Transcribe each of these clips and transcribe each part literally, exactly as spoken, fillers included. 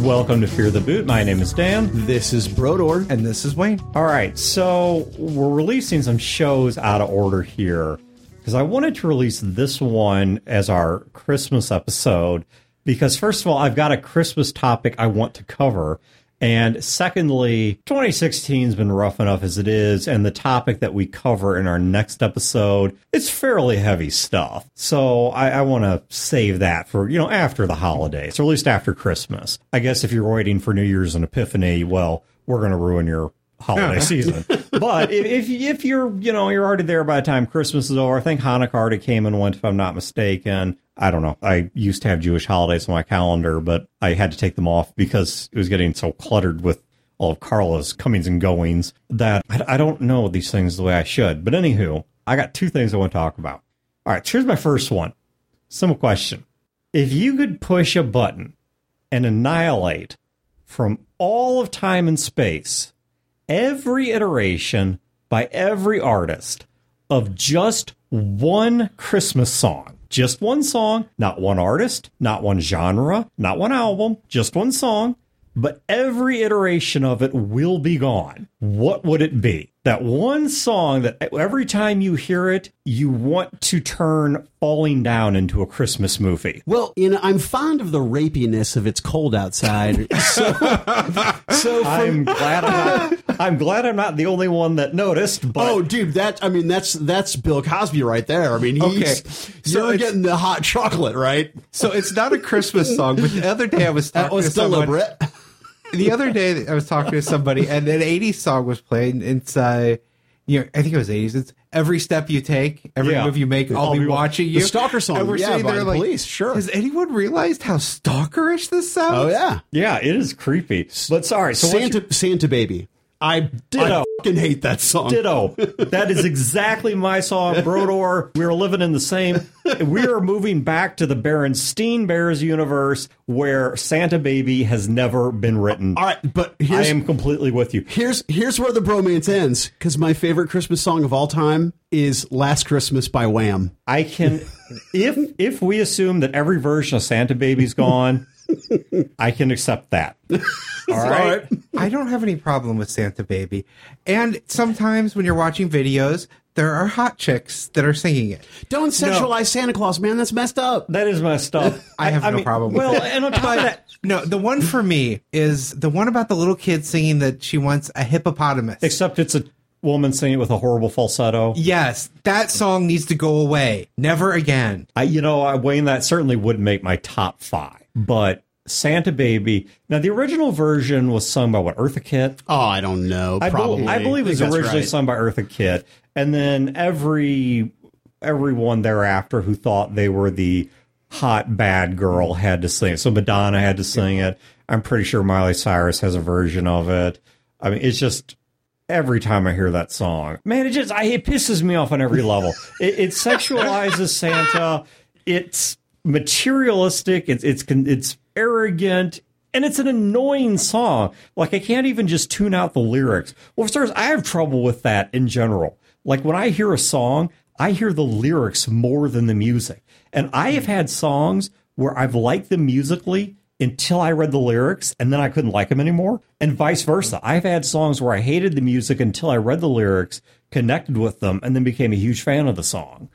Welcome to Fear the Boot. My name is Dan. This is Brodor. And this is Wayne. All right, so we're releasing some shows out of order here because I wanted to release this one as our Christmas episode because, first of all, I've got a Christmas topic I want to cover. And secondly, twenty sixteen has been rough enough as it is, and the topic that we cover in our next episode, it's fairly heavy stuff. So I, I want to save that for, you know, after the holidays, or at least after Christmas. I guess if you're waiting for New Year's and Epiphany, well, we're going to ruin your holiday season. But if, if if you're, you know, you're already there by the time Christmas is over, I think Hanukkah already came and went, if I'm not mistaken. I don't know. I used to have Jewish holidays on my calendar, but I had to take them off because it was getting so cluttered with all of Carla's comings and goings that I, I don't know these things the way I should. But anywho, I got two things I want to talk about. All right, here's my first one. Simple question. If you could push a button and annihilate from all of time and space every iteration by every artist of just one Christmas song, just one song, not one artist, not one genre, not one album, just one song, but every iteration of it will be gone. What would it be? That one song that every time you hear it, you want to turn Falling Down into a Christmas movie. Well, you know, I'm fond of the rapiness of It's Cold Outside. So, so from, I'm glad I'm not, I'm glad I'm not the only one that noticed. But oh, dude, that I mean, that's that's Bill Cosby right there. I mean, he's Okay. So you're getting the hot chocolate, right? So it's not a Christmas song, but the other day I was That talking was to someone. deliberate. The other day I was talking to somebody, and an eighties song was playing. It's, uh, you know, I think it was eighties. It's Every Step You Take, Every Yeah. Move You Make, I'll, I'll be, be watching you. The Stalker song, And we're yeah, sitting by there the like, Police, sure. Has anyone realized how stalkerish this sounds? Oh yeah, yeah, it is creepy. But sorry, so what's Santa your- Santa Baby. I Ditto. I fucking hate that song. Ditto. That is exactly my song, Brodor. We're living in the same. We are moving back to the Berenstain Bears universe where Santa Baby has never been written. All right, but I here's am completely with you. here's here's where the bromance ends, because my favorite Christmas song of all time is "Last Christmas" by Wham. I can, if if we assume that every version of Santa Baby's gone, I can accept that. All right. I don't have any problem with Santa Baby. And sometimes when you're watching videos, there are hot chicks that are singing it. Don't sexualize Santa Claus, man. That's messed up. That is messed up. I have no problem with well, it. and on top of that, No, the one for me is the one about the little kid singing that she wants a hippopotamus. except it's a woman singing with a horrible falsetto. Yes, that song needs to go away. Never again. I, you know, I, Wayne, that certainly would make my top five. But Santa Baby. Now, the original version was sung by what, Eartha Kitt? Oh, I don't know. I, Probably. bel I believe it was think that's originally right. sung by Eartha Kitt, and then every everyone thereafter who thought they were the hot bad girl had to sing it. So Madonna had to sing it. I'm pretty sure Miley Cyrus has a version of it. I mean, it's just every time I hear that song, man, it just I, it pisses me off on every level. it, it sexualizes Santa. It's materialistic. It's it's it's arrogant. And it's an annoying song. Like, I can't even just tune out the lyrics. Well, for starters, I have trouble with that in general. Like, when I hear a song, I hear the lyrics more than the music. And I have had songs where I've liked them musically until I read the lyrics, and then I couldn't like them anymore. And vice versa. I've had songs where I hated the music until I read the lyrics, connected with them, and then became a huge fan of the song.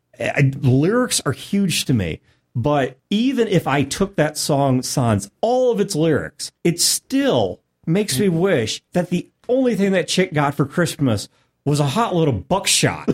I, lyrics are huge to me. But even if I took that song sans all of its lyrics, it still makes me wish that the only thing that chick got for Christmas was a hot little buckshot.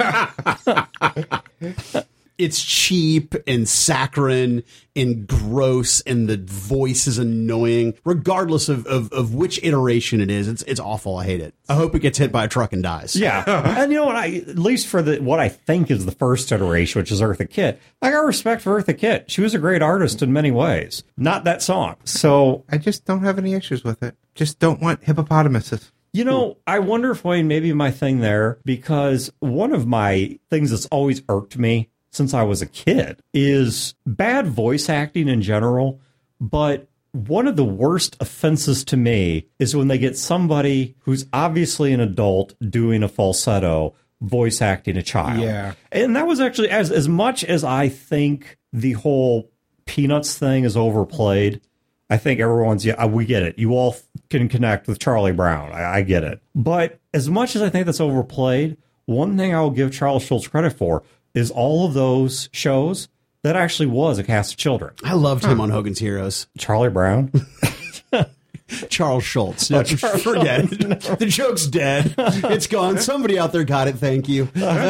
It's cheap and saccharine and gross, and the voice is annoying. Regardless of, of, of which iteration it is, it's it's awful. I hate it. I hope it gets hit by a truck and dies. Yeah. And you know what? I, at least for the what I think is the first iteration, which is Eartha Kitt, I got respect for Eartha Kitt. She was a great artist in many ways. Not that song. So, I just don't have any issues with it. Just don't want hippopotamuses. you know, I wonder if, Wayne, maybe my thing there, because one of my things that's always irked me since I was a kid is bad voice acting in general. But one of the worst offenses to me is when they get somebody who's obviously an adult doing a falsetto voice acting a child. Yeah. And that was actually, as as much as I think the whole Peanuts thing is overplayed, I think everyone's, yeah, we get it. You all can connect with Charlie Brown. I, I get it. But as much as I think that's overplayed, one thing I will give Charles Schulz credit for is all of those shows that actually was a cast of children. I loved him on Hogan's Heroes. Charlie Brown. Charles Schulz. No, Charles forget it. The joke's dead. It's gone. Somebody out there got it. Thank you.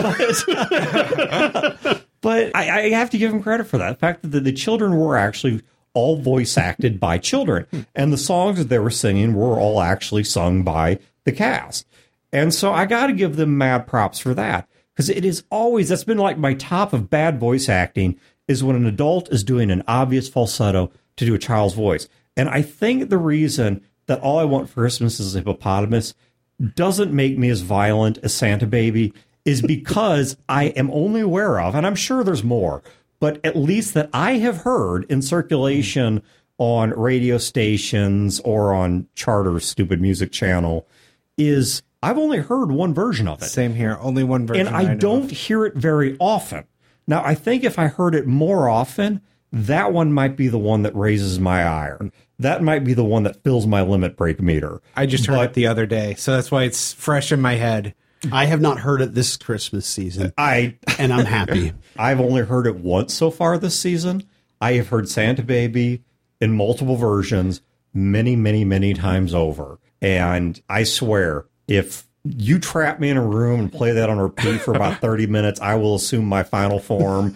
But I, I have to give him credit for that. The fact that the, the children were actually all voice acted by children. And the songs that they were singing were all actually sung by the cast. And so I got to give them mad props for that. Because it is always, that's been like my top of bad voice acting, is when an adult is doing an obvious falsetto to do a child's voice. And I think the reason that All I Want for Christmas is a Hippopotamus doesn't make me as violent as Santa Baby is because I am only aware of, and I'm sure there's more, but at least that I have heard in circulation on radio stations or on Charter's stupid music channel, is I've only heard one version of it. Same here, only one version. And I, I don't of. hear it very often. Now, I think if I heard it more often, that one might be the one that raises my ire. That might be the one that fills my limit break meter. I just heard but, it the other day, so that's why it's fresh in my head. I have not heard it this Christmas season. I and I'm happy. I've only heard it once so far this season. I have heard Santa Baby in multiple versions many, many, many times over. And I swear, if you trap me in a room and play that on repeat for about thirty minutes, I will assume my final form.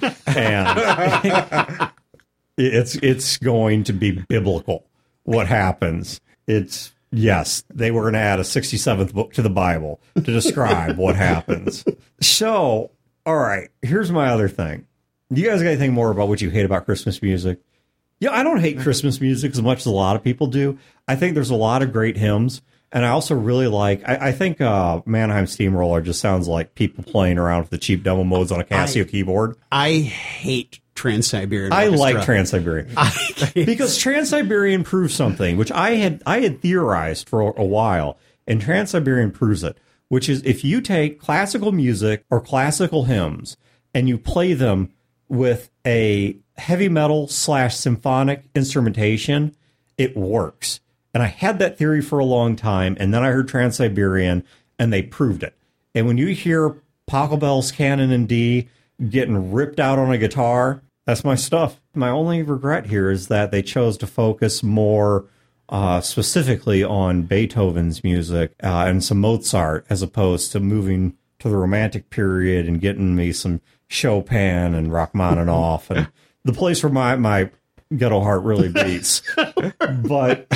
And it's it's going to be biblical what happens. It's yes, they were going to add a sixty-seventh book to the Bible to describe what happens. So, all right, here's my other thing. You guys got anything more about what you hate about Christmas music? Yeah, I don't hate Christmas music as much as a lot of people do. I think there's a lot of great hymns. And I also really like, I, I think uh, Mannheim Steamroller just sounds like people playing around with the cheap demo modes on a Casio I, keyboard. I hate Trans-Siberian I Orchestra. like Trans-Siberian. Because Trans-Siberian proves something, which I had I had theorized for a while, and Trans-Siberian proves it, which is if you take classical music or classical hymns and you play them with a heavy metal slash symphonic instrumentation, it works. And I had that theory for a long time, and then I heard Trans-Siberian, and they proved it. And when you hear Pachelbel's Canon in D getting ripped out on a guitar, that's my stuff. My only regret here is that they chose to focus more uh, specifically on Beethoven's music uh, and some Mozart, as opposed to moving to the Romantic period and getting me some Chopin and Rachmaninoff and the place where my, my ghetto heart really beats. But...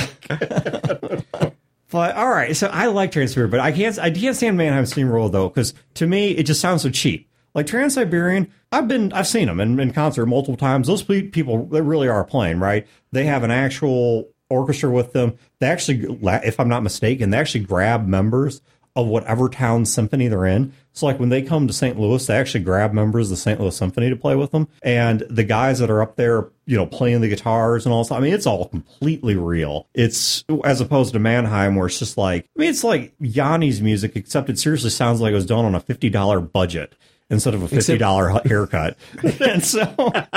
But all right, so I like Trans-Siberian, but I can't I can't stand Mannheim Steamroller though, because to me it just sounds so cheap. Like Trans-Siberian, I've been I've seen them in, in concert multiple times. Those people they really are playing, right? They have an actual orchestra with them. They actually, if I'm not mistaken, they actually grab members of whatever town symphony they're in. So like when they come to Saint Louis, they actually grab members of the Saint Louis Symphony to play with them. And the guys that are up there, you know, playing the guitars and all that, I mean, it's all completely real. It's as opposed to Mannheim, where it's just like, I mean, it's like Yanni's music, except it seriously sounds like it was done on a fifty dollars budget instead of a fifty dollars except- haircut. And so...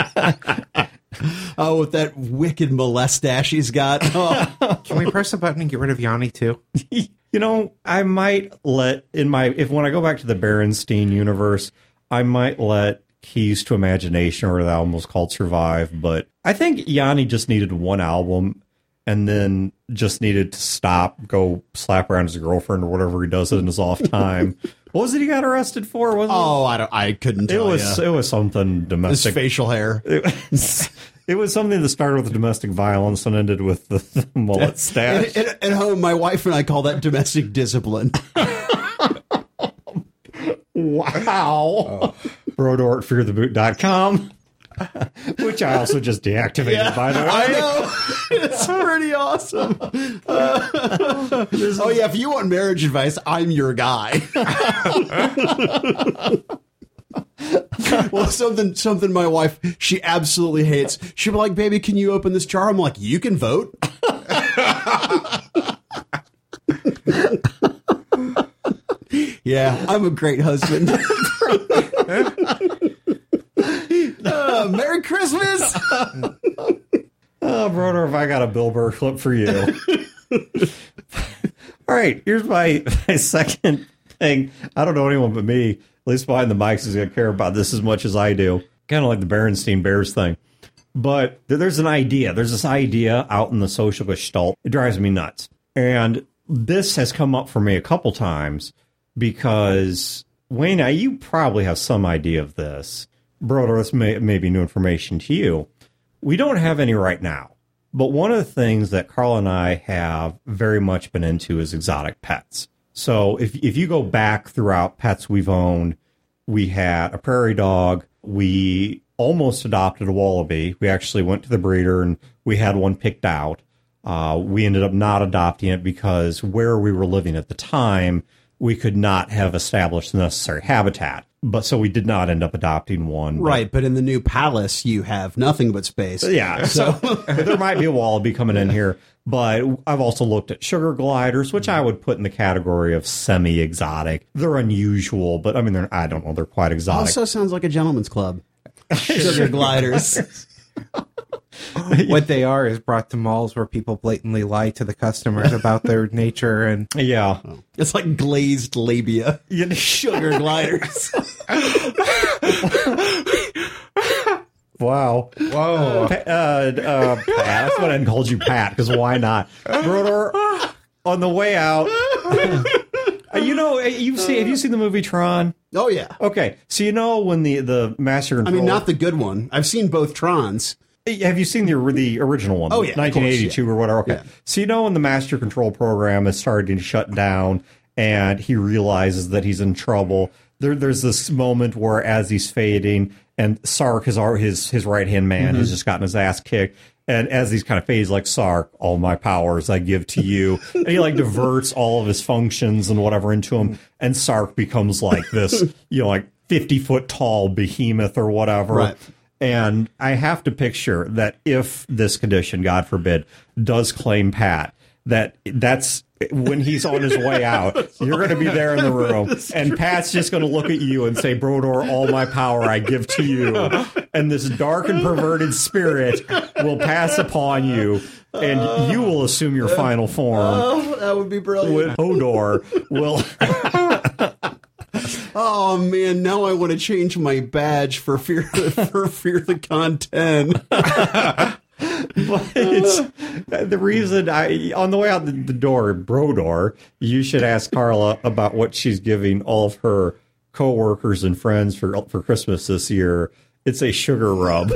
Oh, with that wicked molestache he's got. Oh. Can we press a button and get rid of Yanni too? You know, I might let in my if when I go back to the Berenstein universe, I might let Keys to Imagination, or the album was called, survive. But I think Yanni just needed one album and then just needed to stop, go slap around his girlfriend or whatever he does in his off time. What was it he got arrested for? Was oh, it? I don't. I couldn't tell It was. ya. It was something domestic. His facial hair. It was, it was something that started with domestic violence and ended with the, the mullet stash. At, at, at home, my wife and I call that domestic discipline. Wow. Oh. Brodor at fear the boot dot com. Which I also just deactivated, yeah, by the way. I know. It's pretty awesome. Uh, oh, yeah, if you want marriage advice, I'm your guy. Well, something something my wife, she absolutely hates. She'll be like, baby, can you open this jar? I'm like, you can vote. Yeah, I'm a great husband. Uh, Merry Christmas! Oh, brother, if I got a Bill Burr clip for you. All right, here's my, my second thing. I don't know anyone but me, at least behind the mics, is going to care about this as much as I do. Kind of like the Berenstein Bears thing. But there's an idea. There's this idea out in the social gestalt. It drives me nuts. And this has come up for me a couple times because, Wayne, now you probably have some idea of this. Broder, this may, may be new information to you. We don't have any right now. But one of the things that Carl and I have very much been into is exotic pets. So if if you go back throughout pets we've owned, we had a prairie dog. We almost adopted a wallaby. We actually went to the breeder and we had one picked out. Uh, we ended up not adopting it because where we were living at the time, we could not have established the necessary habitat. But so we did not end up adopting one. Right, but in the new palace, you have nothing but space. Yeah, so there might be a wallaby coming in here. But I've also looked at sugar gliders, which I would put in the category of semi-exotic. They're unusual, but I mean, they're, I don't know, they're quite exotic. Also sounds like a gentleman's club. Sugar gliders. What they are is brought to malls where people blatantly lie to the customers about their nature, and yeah, it's like glazed labia. You know, sugar gliders. Wow. whoa. Uh, uh, Pat, that's what I called you, Pat, because why not? Brother, on the way out, you know, you've seen, have you seen the movie Tron? Oh, yeah. Okay, so you know when the, the Master Control... I mean, not the good one. I've seen both Trons. Have you seen the the original one? Oh, yeah. nineteen eighty-two course, yeah. or whatever. Okay. Yeah. So you know when the Master Control program is starting to shut down and he realizes that he's in trouble, there, there's this moment where as he's fading and Sark, his, his, his right-hand man, mm-hmm. has just gotten his ass kicked. And as he's kind of fades, like, Sark, all my powers I give to you. And he, like, diverts all of his functions and whatever into him. And Sark becomes, like, this, you know, like, fifty-foot tall behemoth or whatever. Right. And I have to picture that if this condition, God forbid, does claim Pat, that that's when he's on his way out, you're going to be there in the room, and Pat's just going to look at you and say, Brodor, all my power I give to you. And this dark and perverted spirit will pass upon you, and you will assume your final form. Oh, that would be brilliant. Hodor will... Oh man, now I want to change my badge for fear for fear the content. But it's, the reason I on the way out the, the door, Brodor, you should ask Carla about what she's giving all of her coworkers and friends for for Christmas this year. It's a sugar rub.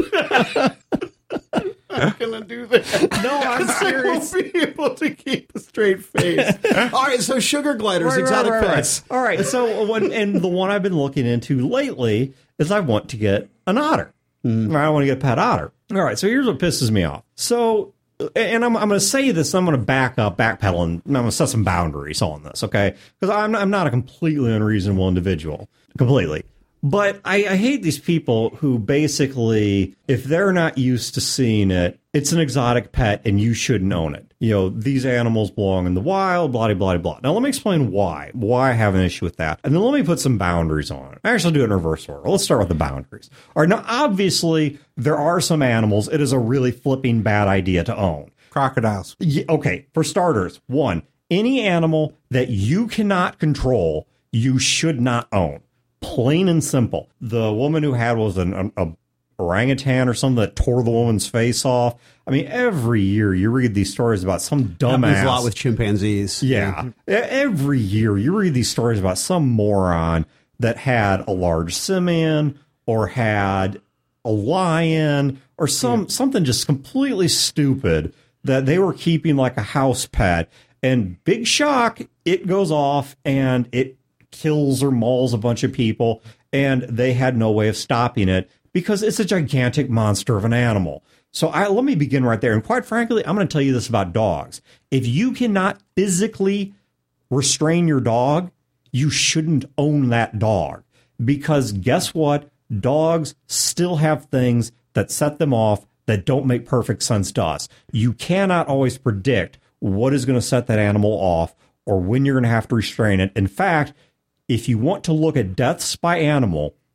I'm gonna do that. No, I'm serious. I won't be able to keep a straight face. All right, so sugar gliders, Right, exotic right, right, pets. right. All right, so when, and the one I've been looking into lately is I want to get an otter. Mm. I want to get a pet otter. All right, so here's what pisses me off. So, and I'm, I'm going to say this, I'm going to back up, backpedal, and I'm going to set some boundaries on this, okay? Because I'm, I'm not a completely unreasonable individual. Completely. But I, I hate these people who basically, if they're not used to seeing it, it's an exotic pet and you shouldn't own it. You know, these animals belong in the wild, blah, blah, blah. Now, let me explain why, why I have an issue with that. And then let me put some boundaries on it. I actually do it in reverse order. Let's start with the boundaries. All right, now, obviously, there are some animals it is a really flipping bad idea to own. Crocodiles. Yeah, okay, for starters, one, any animal that you cannot control, you should not own. Plain and simple. The woman who had was an a, a orangutan or something that tore the woman's face off. I mean, every year you read these stories about some dumbass. Happens a lot with chimpanzees. Yeah. yeah. Every year you read these stories about some moron that had a large simian or had a lion or some yeah. something just completely stupid that they were keeping like a house pet. And big shock, it goes off and it kills or mauls a bunch of people, and they had no way of stopping it because it's a gigantic monster of an animal. So I, let me begin right there. And quite frankly, I'm going to tell you this about dogs. If you cannot physically restrain your dog, you shouldn't own that dog. Because guess what? Dogs still have things that set them off that don't make perfect sense to us. You cannot always predict what is going to set that animal off or when you're going to have to restrain it. In fact, if you want to look at deaths by animal,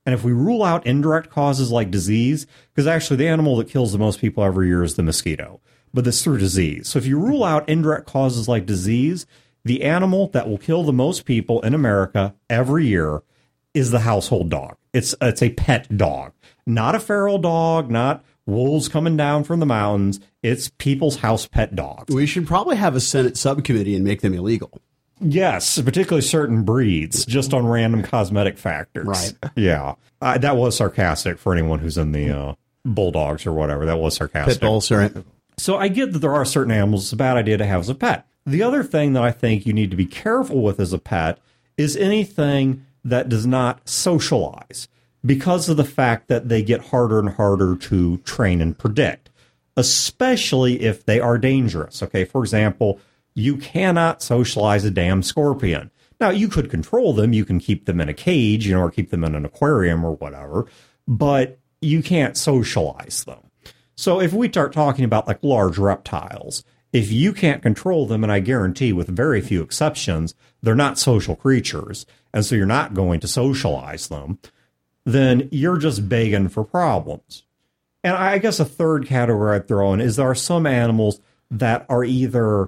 And if we rule out indirect causes like disease, because actually the animal that kills the most people every year is the mosquito, but it's through disease. So if you rule out indirect causes like disease, the animal that will kill the most people in America every year is the household dog. It's it's a pet dog, not a feral dog, not wolves coming down from the mountains. It's people's house pet dogs. We should probably have a Senate subcommittee and make them illegal. Yes, particularly certain breeds, just on random cosmetic factors. Right. Yeah. Uh, that was sarcastic for anyone who's in the uh, bulldogs or whatever. That was sarcastic. Pit bulls, right? So I get that there are certain animals it's a bad idea to have as a pet. The other thing that I think you need to be careful with as a pet is anything that does not socialize, because of the fact that they get harder and harder to train and predict, especially if they are dangerous. Okay, for example, you cannot socialize a damn scorpion. Now, you could control them. You can keep them in a cage, you know, or keep them in an aquarium or whatever, but you can't socialize them. So if we start talking about like large reptiles, if you can't control them, and I guarantee with very few exceptions, they're not social creatures, and so you're not going to socialize them, then you're just begging for problems. And I guess a third category I'd throw in is there are some animals that are either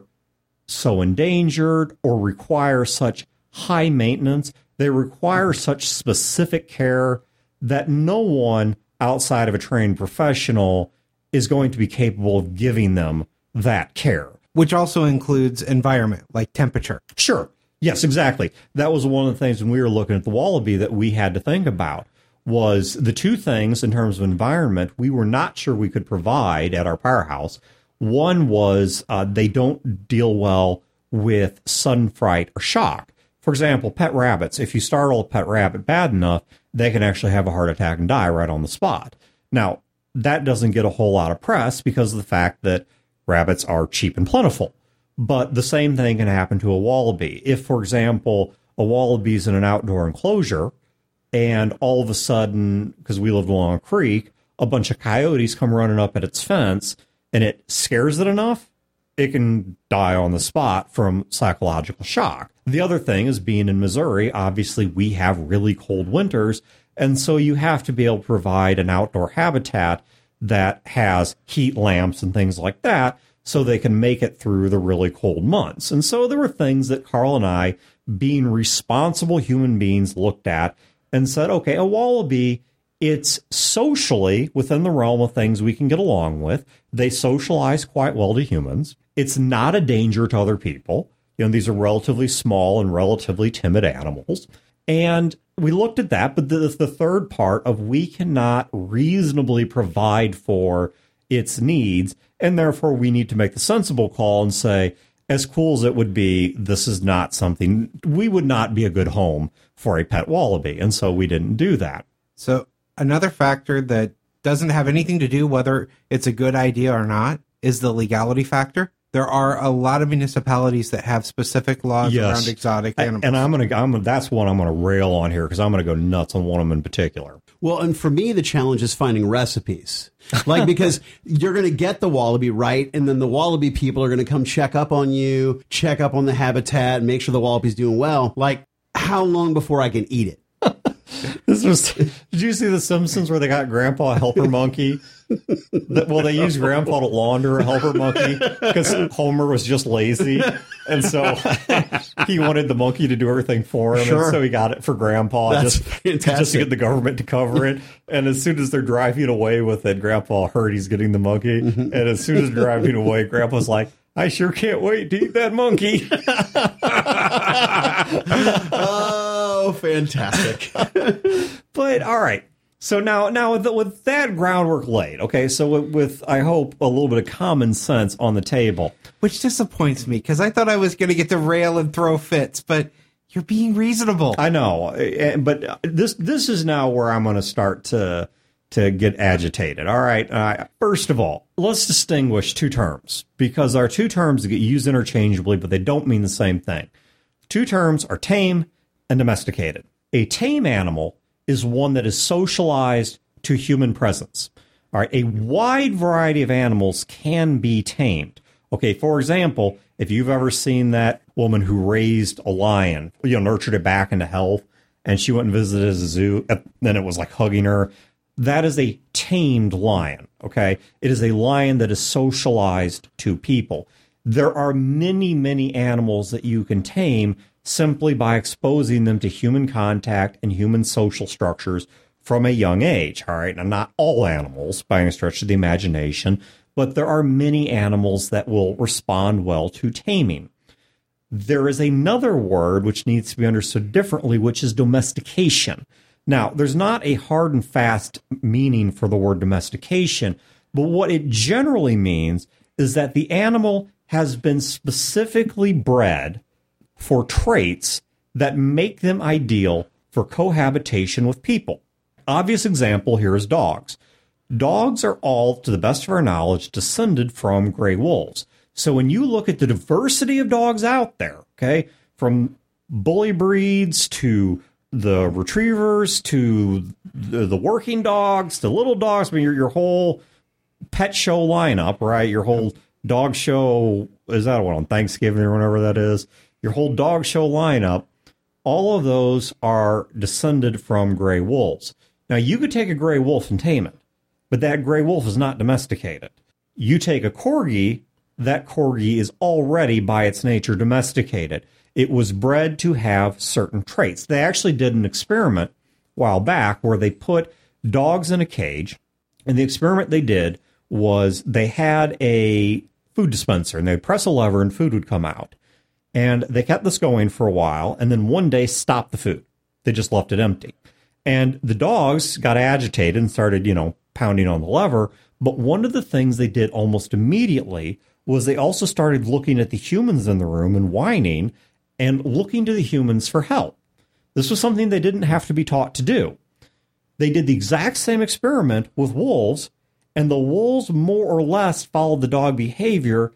so endangered or require such high maintenance, they require such specific care that no one outside of a trained professional is going to be capable of giving them that care. Which also includes environment, like temperature. Sure. Yes, exactly. That was one of the things when we were looking at the wallaby that we had to think about, was the two things in terms of environment we were not sure we could provide at our powerhouse. One was uh, they don't deal well with sun fright or shock. For example, pet rabbits, if you startle a pet rabbit bad enough, they can actually have a heart attack and die right on the spot. Now, that doesn't get a whole lot of press because of the fact that rabbits are cheap and plentiful. But the same thing can happen to a wallaby. If, for example, a wallaby's in an outdoor enclosure and all of a sudden, because we lived along a creek, a bunch of coyotes come running up at its fence and it scares it enough, it can die on the spot from psychological shock. The other thing is being in Missouri, obviously we have really cold winters, and so you have to be able to provide an outdoor habitat that has heat lamps and things like that so they can make it through the really cold months. And so there were things that Carl and I, being responsible human beings, looked at and said, okay, a wallaby, it's socially within the realm of things we can get along with. They socialize quite well to humans. It's not a danger to other people. You know, these are relatively small and relatively timid animals. And we looked at that, but the, the third part of we cannot reasonably provide for its needs, and therefore we need to make the sensible call and say, as cool as it would be, this is not something, we would not be a good home for a pet wallaby, and so we didn't do that. So another factor that doesn't have anything to do whether it's a good idea or not is the legality factor. There are a lot of municipalities that have specific laws Yes. around exotic animals. And I'm gonna, I'm that's one I'm gonna rail on here because I'm gonna go nuts on one of them in particular. Well, and for me, the challenge is finding recipes. Like, because you're going to get the wallaby right, and then the wallaby people are going to come check up on you, check up on the habitat, and make sure the wallaby's doing well. Like, how long before I can eat it? This was. Did you see The Simpsons where they got Grandpa a helper monkey? That, well, they used Grandpa to launder a helper monkey because Homer was just lazy, and so he wanted the monkey to do everything for him, Sure. and so he got it for Grandpa That's just, fantastic. just to get the government to cover it. And as soon as they're driving away with it, Grandpa heard he's getting the monkey, and as soon as driving away, Grandpa's like, I sure can't wait to eat that monkey. Oh, fantastic. But all right. So now, now with, with that groundwork laid, okay, so with, with, I hope, a little bit of common sense on the table. Which disappoints me, because I thought I was going to get to rail and throw fits, but you're being reasonable. I know, eh, but this this is now where I'm going to start to to get agitated. All right. Uh, first of all, let's distinguish two terms, because our two terms get used interchangeably, but they don't mean the same thing. Two terms are tame and domesticated. A tame animal is one that is socialized to human presence. All right. A wide variety of animals can be tamed. Okay. For example, if you've ever seen that woman who raised a lion, you know, nurtured it back into health, and she went and visited a zoo. Then it was like hugging her. That is a tamed lion, okay? It is a lion that is socialized to people. There are many, many animals that you can tame simply by exposing them to human contact and human social structures from a young age, all right? Now, not all animals by any stretch of the imagination, but there are many animals that will respond well to taming. There is another word which needs to be understood differently, which is domestication. Now, there's not a hard and fast meaning for the word domestication, but what it generally means is that the animal has been specifically bred for traits that make them ideal for cohabitation with people. Obvious example here is dogs. Dogs are all, to the best of our knowledge, descended from gray wolves. So when you look at the diversity of dogs out there, okay, from bully breeds to the retrievers to the, the working dogs to little dogs, I mean, your, your whole pet show lineup, right? Your whole dog show, is that one on Thanksgiving or whenever that is? Your whole dog show lineup, all of those are descended from gray wolves. Now, you could take a gray wolf and tame it, but that gray wolf is not domesticated. You take a corgi, that corgi is already, by its nature, domesticated. It was bred to have certain traits. They actually did an experiment a while back where they put dogs in a cage, and the experiment they did was they had a food dispenser, and they'd press a lever and food would come out. And they kept this going for a while, and then one day stopped the food. They just left it empty. And the dogs got agitated and started, you know, pounding on the lever. But one of the things they did almost immediately was they also started looking at the humans in the room and whining and looking to the humans for help. This was something they didn't have to be taught to do. They did the exact same experiment with wolves, and the wolves more or less followed the dog behavior,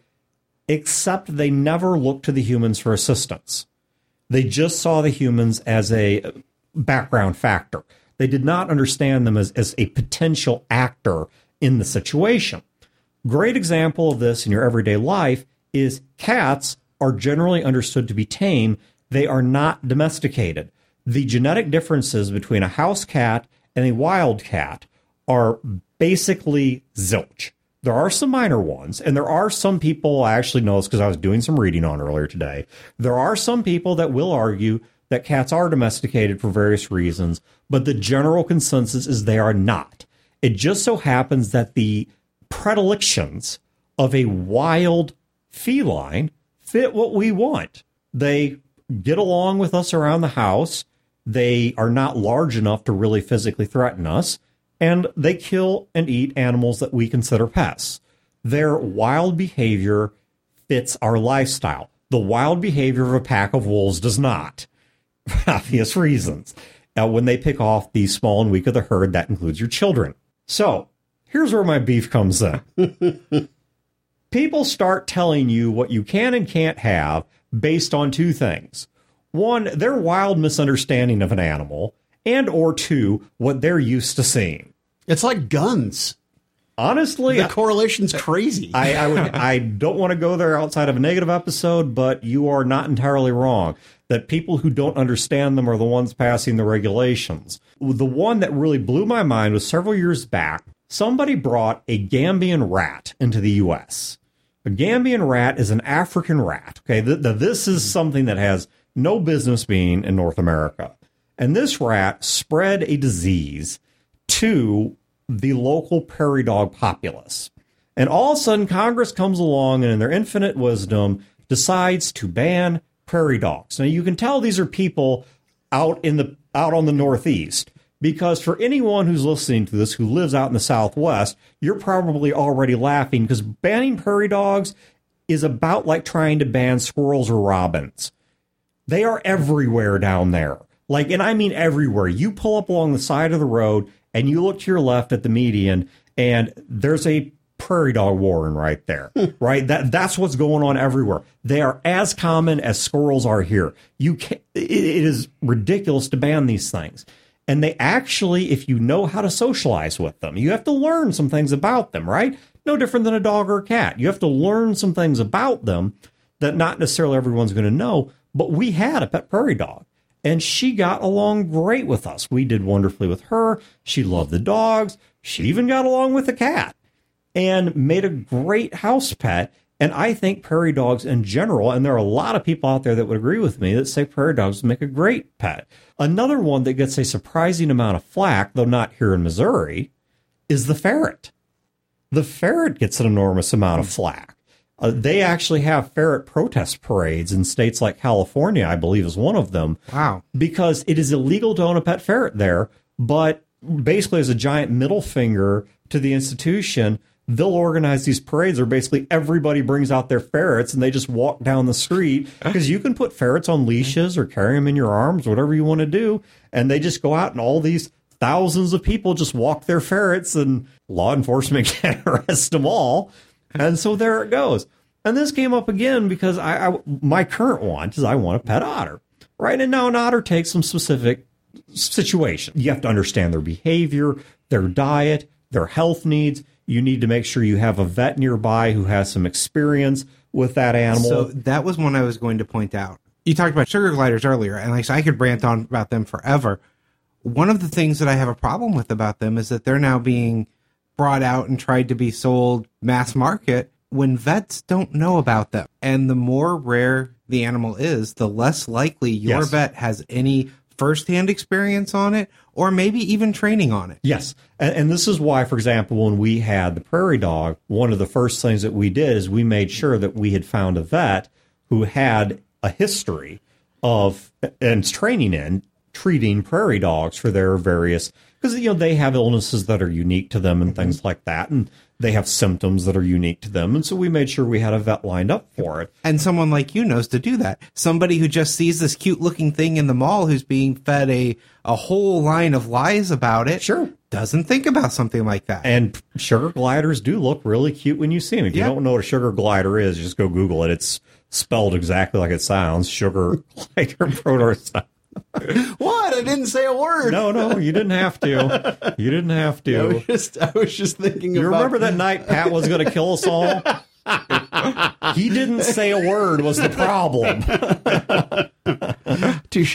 except they never looked to the humans for assistance. They just saw the humans as a background factor. They did not understand them as, as a potential actor in the situation. Great example of this in your everyday life is cats are generally understood to be tame. They are not domesticated. The genetic differences between a house cat and a wild cat are basically zilch. There are some minor ones, and there are some people, I actually know this because I was doing some reading on earlier today, there are some people that will argue that cats are domesticated for various reasons, but the general consensus is they are not. It just so happens that the predilections of a wild feline fit what we want. They get along with us around the house. They are not large enough to really physically threaten us, and they kill and eat animals that we consider pests. Their wild behavior fits our lifestyle. The wild behavior of a pack of wolves does not, for obvious reasons. Now, when they pick off the small and weak of the herd, that includes your children. So, here's where my beef comes in. People start telling you what you can and can't have based on two things. One, their wild misunderstanding of an animal, and or two, what they're used to seeing. It's like guns. Honestly, the correlation's crazy. I, I would. I don't want to go there outside of a negative episode, but you are not entirely wrong. That people who don't understand them are the ones passing the regulations. The one that really blew my mind was several years back. Somebody brought a Gambian rat into the U S. A Gambian rat is an African rat. Okay, th- th- this is something that has no business being in North America. And this rat spread a disease to the local prairie dog populace. And all of a sudden, Congress comes along and in their infinite wisdom decides to ban prairie dogs. Now, you can tell these are people out in the out on the Northeast, because for anyone who's listening to this who lives out in the Southwest, you're probably already laughing, because banning prairie dogs is about like trying to ban squirrels or robins. They are everywhere down there. Like, and I mean everywhere. You pull up along the side of the road and you look to your left at the median, and there's a prairie dog warren right there, right? That that's what's going on everywhere. They are as common as squirrels are here. You can, it, it is ridiculous to ban these things. And they actually, if you know how to socialize with them, you have to learn some things about them, right? No different than a dog or a cat. You have to learn some things about them that not necessarily everyone's going to know. But we had a pet prairie dog. And she got along great with us. We did wonderfully with her. She loved the dogs. She even got along with the cat and made a great house pet. And I think prairie dogs in general, and there are a lot of people out there that would agree with me that say prairie dogs make a great pet. Another one that gets a surprising amount of flack, though not here in Missouri, is the ferret. The ferret gets an enormous amount of flack. Uh, they actually have ferret protest parades in states like California, I believe is one of them. Wow. Because it is illegal to own a pet ferret there, but basically as a giant middle finger to the institution, they'll organize these parades where basically everybody brings out their ferrets and they just walk down the street, because you can put ferrets on leashes or carry them in your arms, whatever you want to do. And they just go out and all these thousands of people just walk their ferrets and law enforcement can't arrest them all. And so there it goes. And this came up again because I, I my current want is I want a pet otter, right? And now an otter takes some specific situation. You have to understand their behavior, their diet, their health needs. You need to make sure you have a vet nearby who has some experience with that animal. So that was one I was going to point out. You talked about sugar gliders earlier, and like, so I could rant on about them forever. One of the things that I have a problem with about them is that they're now being brought out and tried to be sold mass market when vets don't know about them. And the more rare the animal is, the less likely your Yes. vet has any firsthand experience on it, or maybe even training on it. Yes. And, and this is why, for example, when we had the prairie dog, one of the first things that we did is we made sure that we had found a vet who had a history of and training in treating prairie dogs for their various, because, you know, they have illnesses that are unique to them and things like that. And they have symptoms that are unique to them. And so we made sure we had a vet lined up for it. And someone like you knows to do that. Somebody who just sees this cute looking thing in the mall who's being fed a, a whole line of lies about it. Sure. Doesn't think about something like that. And sugar gliders do look really cute when you see them. If you Yeah. don't know what a sugar glider is, just go Google it. It's spelled exactly like it sounds. Sugar glider prototype. What? I didn't say a word. No, no, you didn't have to. You didn't have I was to. just, I was just thinking You about. remember that night Pat was going to kill us all? He didn't say a word was the problem. Touche.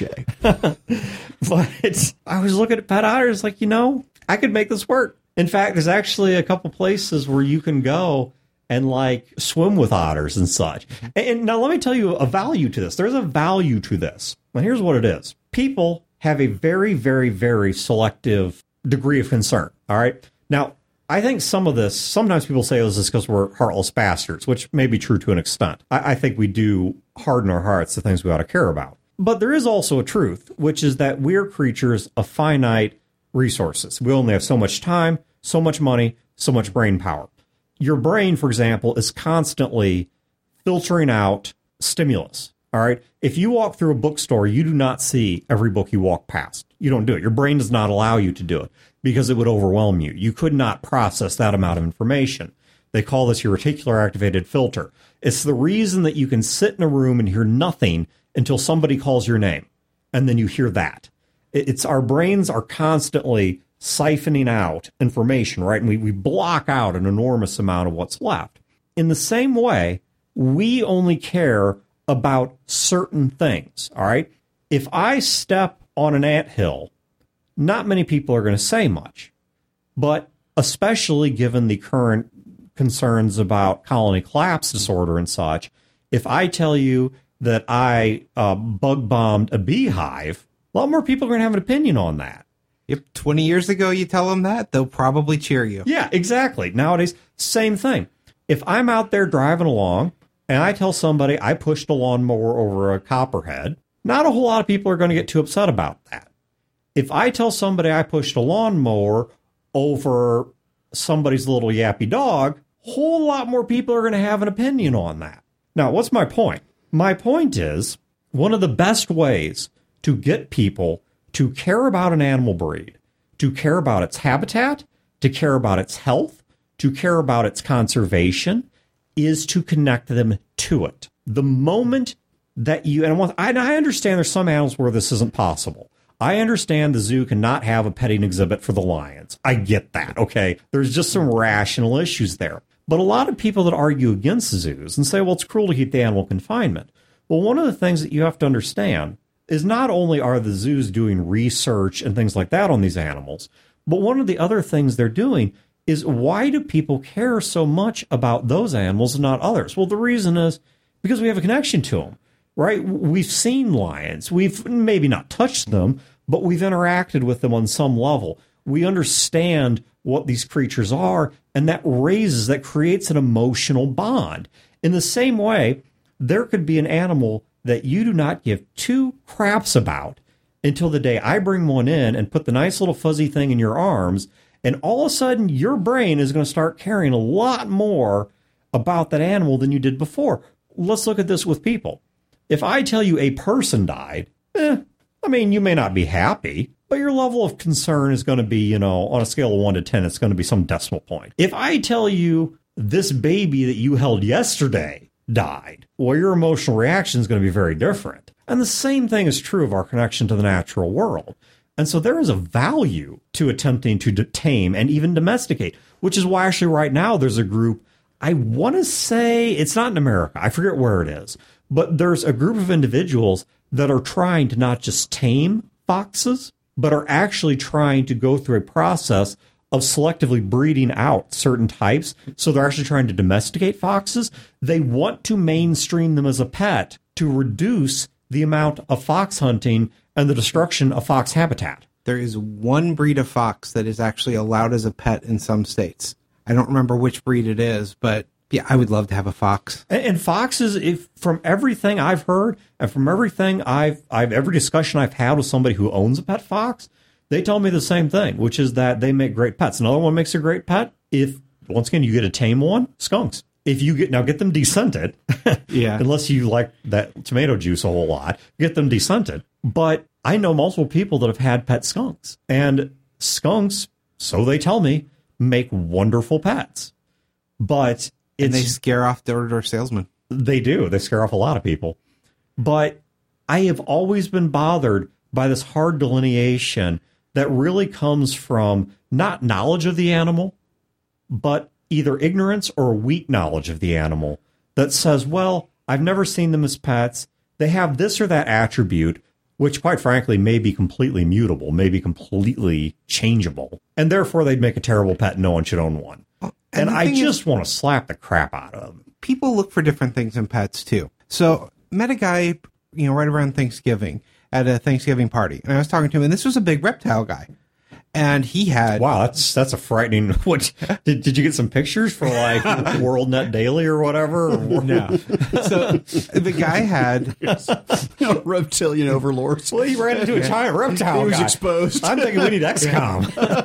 But I was looking at pet otters like, you know, I could make this work. In fact, there's actually a couple places where you can go and like swim with otters and such. And now let me tell you a value to this. There's a value to this. Now here's what it is. People have a very, very, very selective degree of concern. All right. Now, I think some of this, sometimes people say, oh, this is because we're heartless bastards, which may be true to an extent. I, I think we do harden our hearts to things we ought to care about. But there is also a truth, which is that we're creatures of finite resources. We only have so much time, so much money, so much brain power. Your brain, for example, is constantly filtering out stimulus. All right. If you walk through a bookstore, you do not see every book you walk past. You don't do it. Your brain does not allow you to do it because it would overwhelm you. You could not process that amount of information. They call this your reticular activated filter. It's the reason that you can sit in a room and hear nothing until somebody calls your name. And then you hear that. It's our brains are constantly siphoning out information, right? And we, we block out an enormous amount of what's left. In the same way, we only care about certain things, all right? If I step on an anthill, not many people are going to say much. But especially given the current concerns about colony collapse disorder and such, if I tell you that I uh, bug bombed a beehive, a lot more people are going to have an opinion on that. If twenty years ago you tell them that, they'll probably cheer you. Yeah, exactly. Nowadays, same thing. If I'm out there driving along and I tell somebody I pushed a lawnmower over a copperhead, not a whole lot of people are going to get too upset about that. If I tell somebody I pushed a lawnmower over somebody's little yappy dog, a whole lot more people are going to have an opinion on that. Now, what's my point? My point is, one of the best ways to get people to care about an animal breed, to care about its habitat, to care about its health, to care about its conservation, is to connect them to it. The moment that you, and I understand there's some animals where this isn't possible. I understand the zoo cannot have a petting exhibit for the lions. I get that, okay? There's just some rational issues there. But a lot of people that argue against zoos and say, well, it's cruel to keep the animal confinement. Well, one of the things that you have to understand, is not only are the zoos doing research and things like that on these animals, but one of the other things they're doing is, why do people care so much about those animals and not others? Well, the reason is because we have a connection to them, right? We've seen lions. We've maybe not touched them, but we've interacted with them on some level. We understand what these creatures are, and that raises, that creates an emotional bond. In the same way, there could be an animal that you do not give two craps about until the day I bring one in and put the nice little fuzzy thing in your arms, and all of a sudden your brain is going to start caring a lot more about that animal than you did before. Let's look at this with people. If I tell you a person died, eh, I mean, you may not be happy, but your level of concern is going to be, you know, on a scale of one to ten, it's going to be some decimal point. If I tell you this baby that you held yesterday died, well, your emotional reaction is going to be very different. And the same thing is true of our connection to the natural world. And so there is a value to attempting to tame and even domesticate, which is why actually right now there's a group, I want to say it's not in America, I forget where it is, but there's a group of individuals that are trying to not just tame foxes, but are actually trying to go through a process of selectively breeding out certain types. So they're actually trying to domesticate foxes. They want to mainstream them as a pet to reduce the amount of fox hunting and the destruction of fox habitat. There is one breed of fox that is actually allowed as a pet in some states. I don't remember which breed it is, but yeah, I would love to have a fox. And, and foxes, if from everything I've heard and from everything I've, I've, every discussion I've had with somebody who owns a pet fox, they tell me the same thing, which is that they make great pets. Another one makes a great pet. If, once again, you get a tame one, skunks. If you get, now get them descented, yeah, unless you like that tomato juice a whole lot, get them descented. But I know multiple people that have had pet skunks, and skunks, so they tell me, make wonderful pets. But it's, and they scare off door-to-door salesmen. They do. They scare off a lot of people. But I have always been bothered by this hard delineation that really comes from not knowledge of the animal, but either ignorance or weak knowledge of the animal that says, well, I've never seen them as pets. They have this or that attribute, which quite frankly may be completely mutable, may be completely changeable, and therefore they'd make a terrible pet and no one should own one. And, and I just is, want to slap the crap out of them. People look for different things in pets too. So met a guy, you know, right around Thanksgiving at a Thanksgiving party, and I was talking to him, and this was a big reptile guy. And he had... Wow, that's that's a frightening... What, did, did you get some pictures for, like, WorldNet Daily or whatever? Or, no. So, the guy had... reptilian overlords. Well, he ran into a giant reptile He was guy. exposed. I'm thinking we need X COM.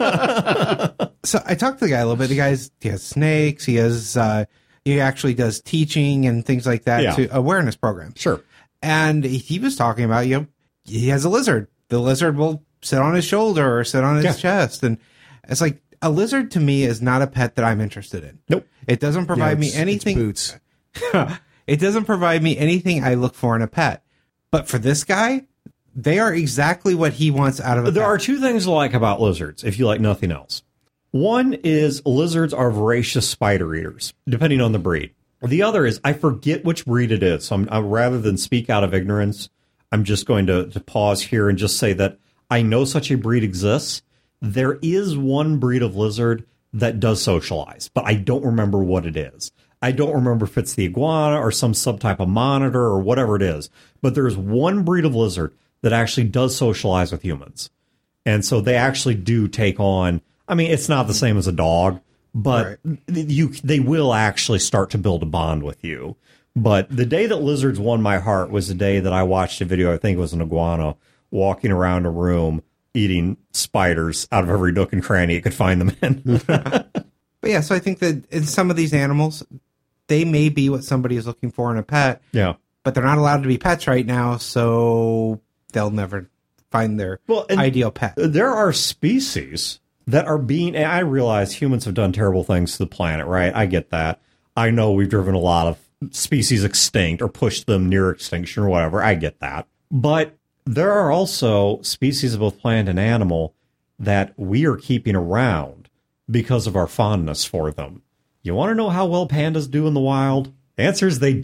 So, I talked to the guy a little bit. The guy's... He has snakes. He has... Uh, he actually does teaching and things like that Yeah. to awareness programs. Sure. And he was talking about, you know, he has a lizard. The lizard will sit on his shoulder or sit on his Yeah. chest. And it's like, a lizard to me is not a pet that I'm interested in. Nope. It doesn't provide Yeah, me it's- anything. it's boots. It doesn't provide me anything I look for in a pet. But for this guy, they are exactly what he wants out of a There pet. are two things to like about lizards, if you like nothing else. One is lizards are voracious spider eaters, depending on the breed. The other is, I forget which breed it is. So I'm, I, rather than speak out of ignorance, I'm just going to, to pause here and just say that I know such a breed exists. There is one breed of lizard that does socialize, but I don't remember what it is. I don't remember if it's the iguana or some subtype of monitor or whatever it is. But there is one breed of lizard that actually does socialize with humans. And so they actually do take on, I mean, it's not the same as a dog, but Right. you they will actually start to build a bond with you. But the day that lizards won my heart was the day that I watched a video, I think it was an iguana, walking around a room eating spiders out of every nook and cranny it could find them in. But yeah, so I think that in some of these animals, they may be what somebody is looking for in a pet, Yeah. but they're not allowed to be pets right now, so they'll never find their Well, and ideal pet. There are species that are being, and I realize humans have done terrible things to the planet, right? I get that. I know we've driven a lot of species extinct or pushed them near extinction or whatever. I get that. But there are also species of both plant and animal that we are keeping around because of our fondness for them. You want to know how well pandas do in the wild? The answer is they don't.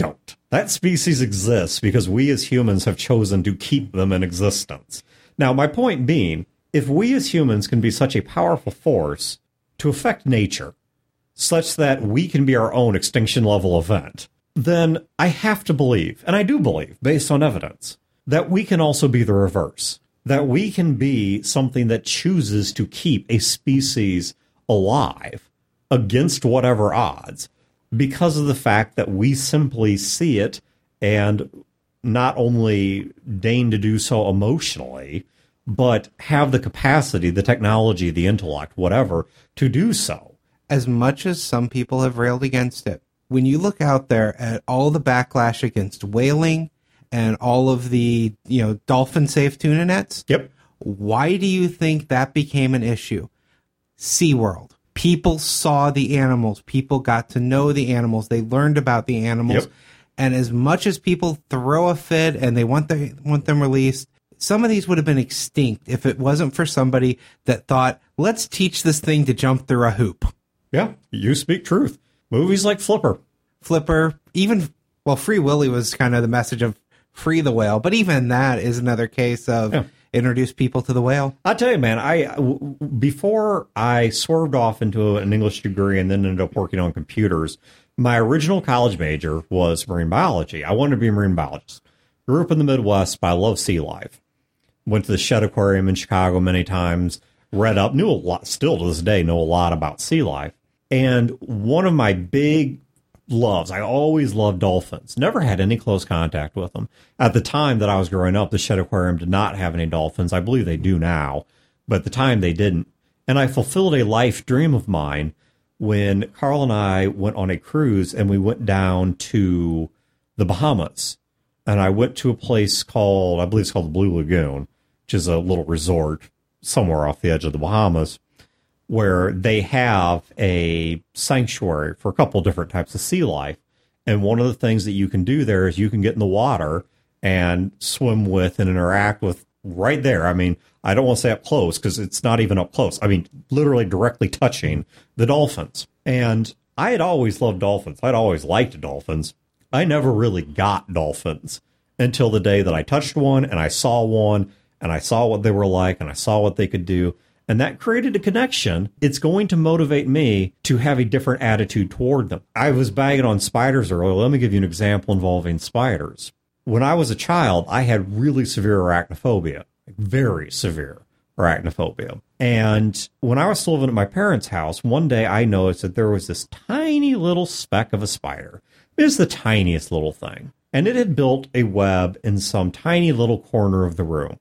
That species exists because we as humans have chosen to keep them in existence. Now, my point being, if we as humans can be such a powerful force to affect nature, such that we can be our own extinction level event, then I have to believe, and I do believe, based on evidence, that we can also be the reverse. That we can be something that chooses to keep a species alive against whatever odds because of the fact that we simply see it and not only deign to do so emotionally, but have the capacity, the technology, the intellect, whatever, to do so. As much as some people have railed against it, when you look out there at all the backlash against whaling and all of the, you know, dolphin-safe tuna nets, Yep. why do you think that became an issue? SeaWorld. People saw the animals. People got to know the animals. They learned about the animals. Yep. And as much as people throw a fit and they want, the, want them released, some of these would have been extinct if it wasn't for somebody that thought, let's teach this thing to jump through a hoop. Yeah, you speak truth. Movies like Flipper. Flipper, even, well, Free Willy was kind of the message of free the whale, but even that is another case of Yeah. introduce people to the whale. I'll tell you, man, I w- before I swerved off into an English degree and then ended up working on computers, my original college major was marine biology. I wanted to be a marine biologist. Grew up in the Midwest, but I love sea life. Went to the Shedd Aquarium in Chicago many times, read up, knew a lot, still to this day, know a lot about sea life. And one of my big loves, I always loved dolphins. Never had any close contact with them. At the time that I was growing up, the Shedd Aquarium did not have any dolphins. I believe they do now, but at the time they didn't. And I fulfilled a life dream of mine when Carl and I went on a cruise and we went down to the Bahamas. And I went to a place called, I believe it's called the Blue Lagoon, which is a little resort somewhere off the edge of the Bahamas, where they have a sanctuary for a couple different types of sea life. And one of the things that you can do there is you can get in the water and swim with and interact with right there. I mean, I don't want to say up close because it's not even up close. I mean, literally directly touching the dolphins. And I had always loved dolphins. I'd always liked dolphins. I never really got dolphins until the day that I touched one and I saw one and I saw what they were like and I saw what they could do. And that created a connection. It's going to motivate me to have a different attitude toward them. I was bagging on spiders earlier. Let me give you an example involving spiders. When I was a child, I had really severe arachnophobia, very severe arachnophobia. And when I was still living at my parents' house, one day I noticed that there was this tiny little speck of a spider. It was the tiniest little thing. And it had built a web in some tiny little corner of the room.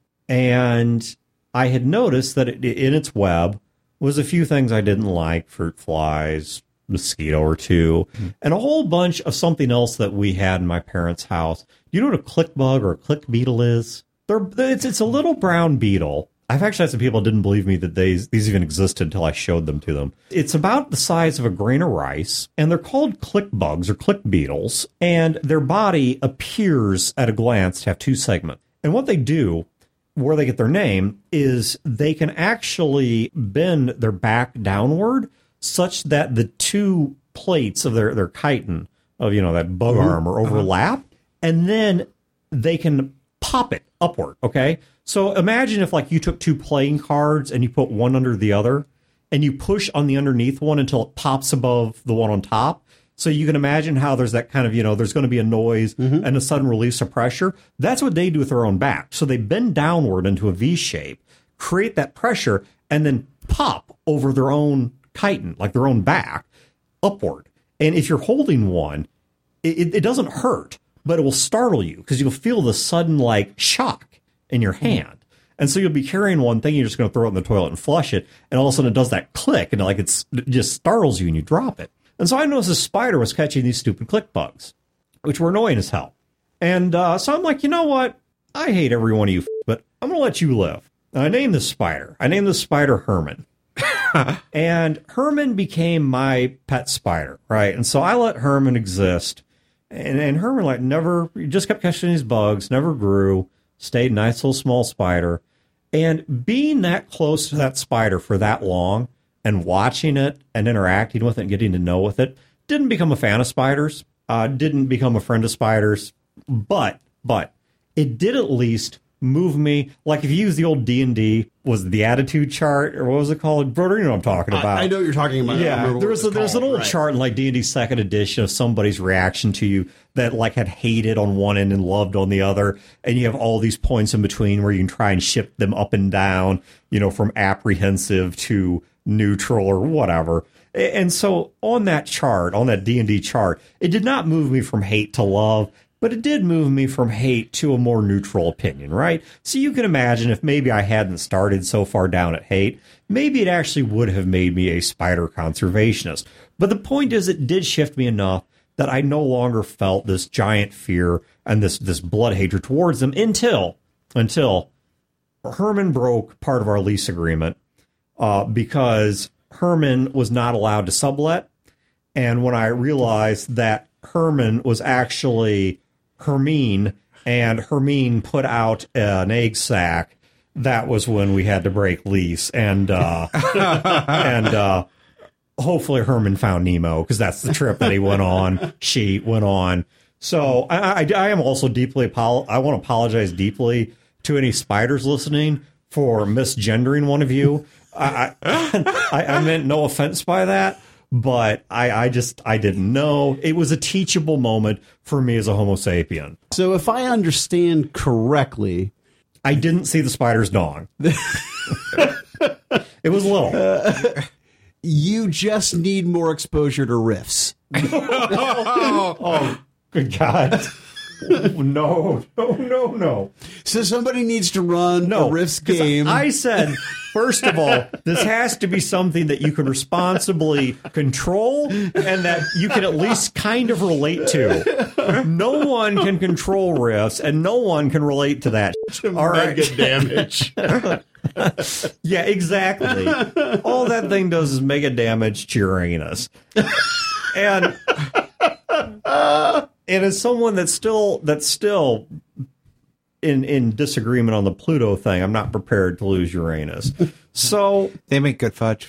And I had noticed that it, in its web was a few things I didn't like, fruit flies, mosquito or two, mm-hmm. and a whole bunch of something else that we had in my parents' house. You know what a click bug or a click beetle is? They're, it's, it's a little brown beetle. I've actually had some people that didn't believe me that they, these even existed until I showed them to them. It's about the size of a grain of rice, and they're called click bugs or click beetles, and their body appears at a glance to have two segments. And what they do, where they get their name, is they can actually bend their back downward such that the two plates of their, their chitin, of, you know, that bug mm-hmm. arm, are overlap, uh-huh. and then they can pop it upward, okay? So imagine if, like, you took two playing cards and you put one under the other, and you push on the underneath one until it pops above the one on top. So you can imagine how there's that kind of, you know, there's going to be a noise mm-hmm. and a sudden release of pressure. That's what they do with their own back. So they bend downward into a V shape, create that pressure, and then pop over their own chitin, like their own back, upward. And if you're holding one, it, it doesn't hurt, but it will startle you because you'll feel the sudden, like, shock in your hand. And so you'll be carrying one thing, you're just going to throw it in the toilet and flush it, and all of a sudden it does that click, and like it's, it just startles you and you drop it. And so I noticed this spider was catching these stupid click bugs, which were annoying as hell. And uh, so I'm like, you know what? I hate every one of you, but I'm going to let you live. And I named this spider. I named this spider Herman. And Herman became my pet spider, right? And so I let Herman exist. And, and Herman, like, never, just kept catching these bugs, never grew, stayed a nice little small spider. And being that close to that spider for that long and watching it and interacting with it and getting to know with it, didn't become a fan of spiders. uh, didn't become a friend of spiders, but but it did at least move me. Like if you use the old D and D, was the attitude chart, or what was it called? Broder, you know what I'm talking about. I, I know what you're talking about. Yeah, there's a, there's an old right. chart in like D and D second edition of somebody's reaction to you that like had hated on one end and loved on the other, and you have all these points in between where you can try and shift them up and down, you know, from apprehensive to neutral or whatever. And so on that chart, on that D and D chart, it did not move me from hate to love, but it did move me from hate to a more neutral opinion, right? So you can imagine if maybe I hadn't started so far down at hate, maybe it actually would have made me a spider conservationist. But the point is, it did shift me enough that I no longer felt this giant fear and this, this blood hatred towards them until, until Herman broke part of our lease agreement uh, because Herman was not allowed to sublet. And when I realized that Herman was actually Hermine, and Hermine put out an egg sack, that was when we had to break lease. And uh, and uh, hopefully Herman found Nemo, because that's the trip that he went on. She went on. So I, I, I am also deeply, apo- I want to apologize deeply to any spiders listening for misgendering one of you. I, I, I meant no offense by that. But I, I just, I didn't know. It was a teachable moment for me as a Homo sapien. So if I understand correctly, I didn't see the spider's dong. It was little. Uh, you just need more exposure to riffs. oh, oh, good God. No, no, no, no. So somebody needs to run no, a Riffs game. I said, first of all, this has to be something that you can responsibly control and that you can at least kind of relate to. No one can control riffs, and no one can relate to that. All right, good damage. Yeah, exactly. All that thing does is mega damage to Uranus. And and as someone that's still that's still in in disagreement on the Pluto thing, I'm not prepared to lose Uranus. So they make good fudge.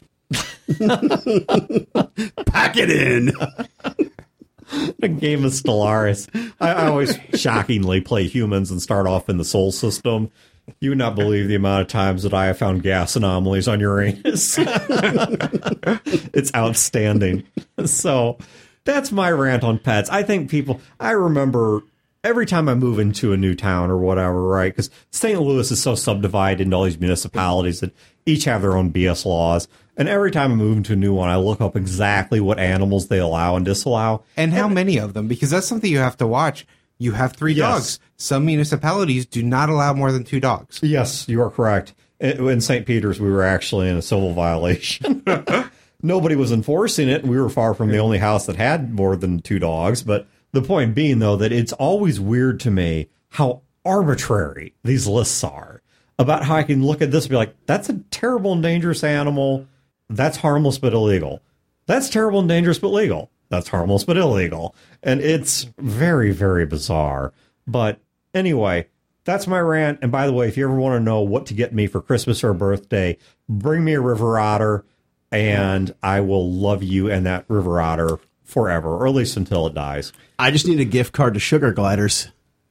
Pack it in. A game of Stellaris. I, I always shockingly play humans and start off in the Sol system. You would not believe the amount of times that I have found gas anomalies on Uranus. It's outstanding. So that's my rant on pets. I think people, I remember every time I move into a new town or whatever, right? Because Saint Louis is so subdivided into all these municipalities that each have their own B S laws. And every time I move into a new one, I look up exactly what animals they allow and disallow. And how and, many of them, because that's something you have to watch. You have three yes. dogs. Some municipalities do not allow more than two dogs. Yes, you are correct. In Saint Peter's, we were actually in a civil violation. Nobody was enforcing it. We were far from the only house that had more than two dogs. But the point being, though, that it's always weird to me how arbitrary these lists are about how I can look at this and be like, that's a terrible and dangerous animal. That's harmless but illegal. That's terrible and dangerous but legal. That's harmless but illegal. And it's very, very bizarre. But anyway, that's my rant. And by the way, if you ever want to know what to get me for Christmas or birthday, bring me a river otter, and I will love you and that river otter forever, or at least until it dies. I just need a gift card to Sugar Gliders.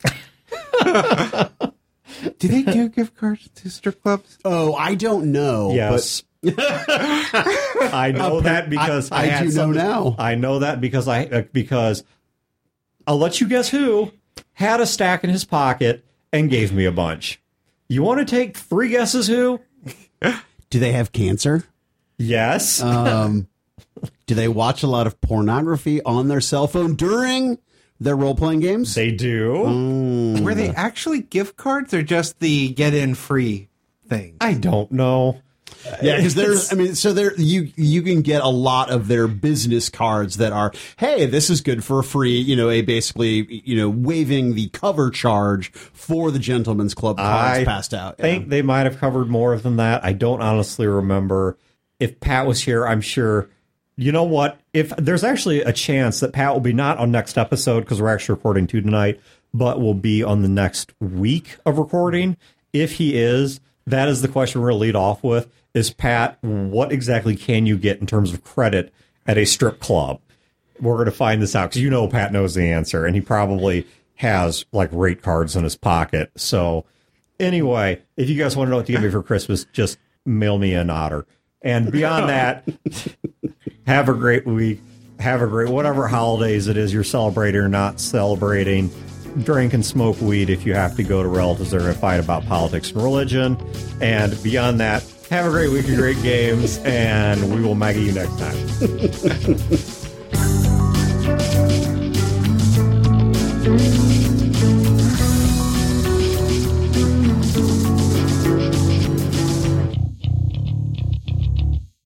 Do they do gift cards to strip clubs? Oh, I don't know. Yes. But I know that because I, I, I had do some, know now. I know that because I uh, because I'll let you guess who had a stack in his pocket and gave me a bunch. You want to take three guesses who? Do they have cancer? Yes. Um, do they watch a lot of pornography on their cell phone during their role-playing games? They do. Mm. Were they actually gift cards or just the get-in free thing? I don't know. Yeah, because there's, I mean, so there you you can get a lot of their business cards that are, hey, this is good for free, you know, a basically, you know, waiving the cover charge for the Gentleman's Club cards I passed out. I think yeah. they might have covered more than that. I don't honestly remember. If Pat was here, I'm sure. You know what? If there's actually a chance that Pat will be not on next episode, because we're actually recording two tonight, but will be on the next week of recording. If he is, that is the question we're going to lead off with. Is, Pat, what exactly can you get in terms of credit at a strip club? we're going to find this out because you know Pat knows the answer, and he probably has like rate cards in his pocket. So anyway, if you guys want to know what to give me for Christmas, just mail me an otter. And beyond that, have a great week. Have a great whatever holidays it is you're celebrating or not celebrating. Drink and smoke weed if you have to go to relatives that are going to fight about politics and religion. And beyond that, have a great week of great games, and we will Maggie you next time.